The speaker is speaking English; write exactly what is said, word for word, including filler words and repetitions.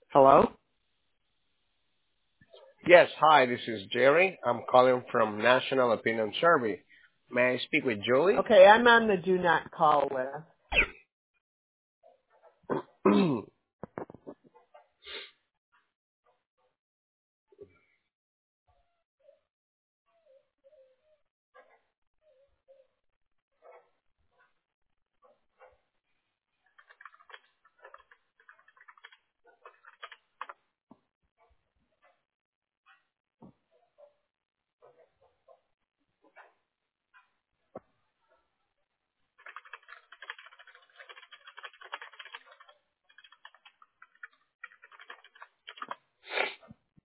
Hello? Yes, hi, this is Jerry. I'm calling from National Opinion Survey. May I speak with Julie? Okay, I'm on the do not call list.